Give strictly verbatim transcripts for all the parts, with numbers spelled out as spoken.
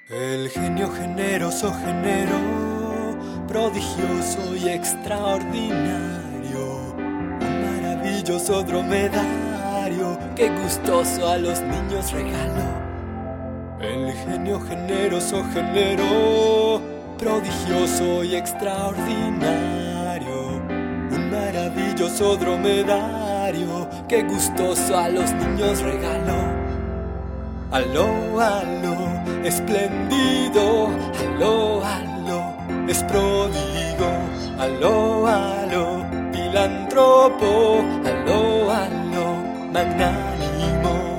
El genio generoso, genero, prodigioso y extraordinario, un maravilloso dromedario que gustoso a los niños regaló. El genio generoso, genero, prodigioso y extraordinario, un maravilloso dromedario que gustoso a los niños regaló. Aló, aló, espléndido, aló, aló, es pródigo, aló, aló, filántropo, aló, aló, magnánimo.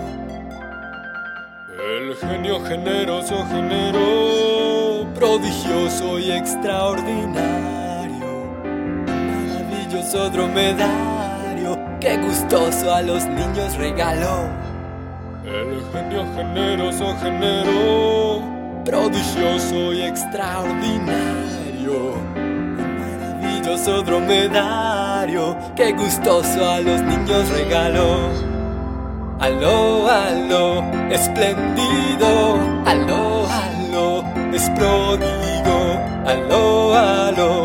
El genio generoso, genero, prodigioso y extraordinario, un maravilloso dromedario que gustoso a los niños regaló. El genio generoso, genero, prodigioso y extraordinario, un maravilloso dromedario que gustoso a los niños regaló. Aló, aló, espléndido, aló, aló, es pródigo, aló, aló,